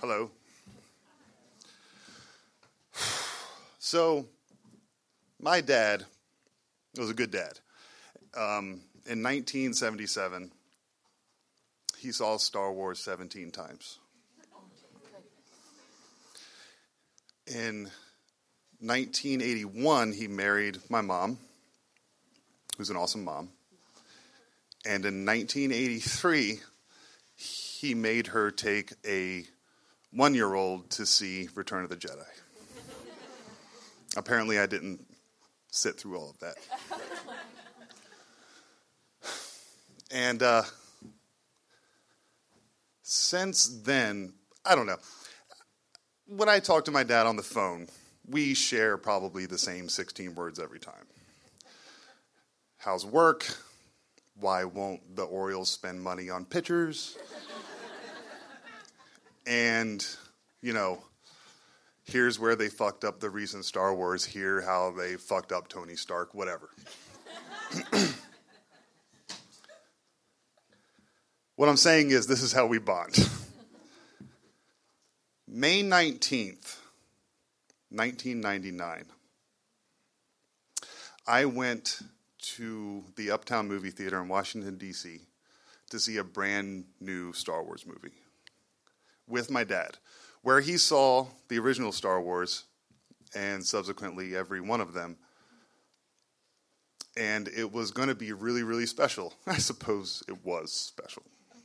Hello. So, my dad was a good dad. In 1977, he saw Star Wars 17 times. In 1981, he married my mom, who's an awesome mom. And in 1983, he made her take a 1-year-old to see Return of the Jedi. Apparently, I didn't sit through all of that. And since then, I don't know. When I talk to my dad on the phone, we share probably the same 16 words every time. How's work? Why won't the Orioles spend money on pitchers? And, here's where they fucked up the recent Star Wars. Here how they fucked up Tony Stark, whatever. What I'm saying is this is how we bond. May 19th, 1999, I went to the Uptown Movie Theater in Washington, D.C. to see a brand new Star Wars movie with my dad, where he saw the original Star Wars and subsequently every one of them. And it was going to be really, really special. I suppose it was special.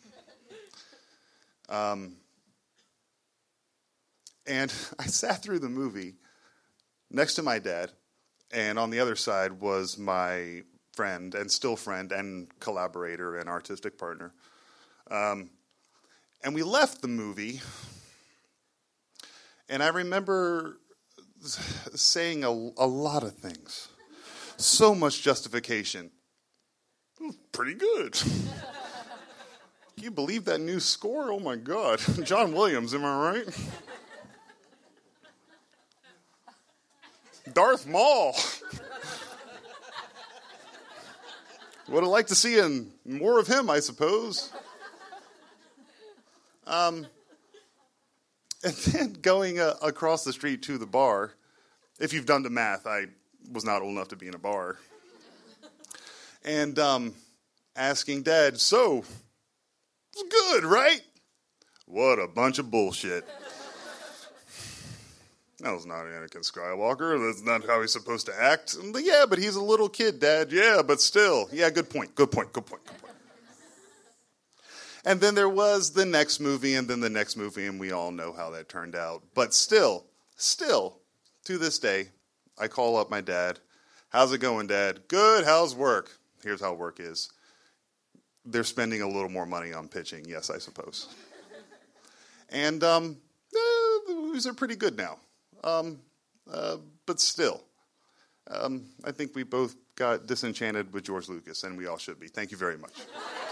And I sat through the movie next to my dad, and on the other side was my friend, and still friend, and collaborator and artistic partner. And we left the movie, and I remember saying a lot of things. So much justification. Pretty good. Can you believe that new score? Oh my God. John Williams, am I right? Darth Maul. Would have liked to see more of him, I suppose. And then going across the street to the bar, if you've done the math, I was not old enough to be in a bar. And asking Dad, so, it's good, right? What a bunch of bullshit. That was not Anakin Skywalker. That's not how he's supposed to act. Yeah, but he's a little kid, Dad. Yeah, but still. Yeah, good point. And then there was the next movie, and then the next movie, and we all know how that turned out. But still, to this day, I call up my dad. How's it going, Dad? Good. How's work? Here's how work is. They're spending a little more money on pitching. Yes, I suppose. And the movies are pretty good now. But still, I think we both got disenchanted with George Lucas, and we all should be. Thank you very much.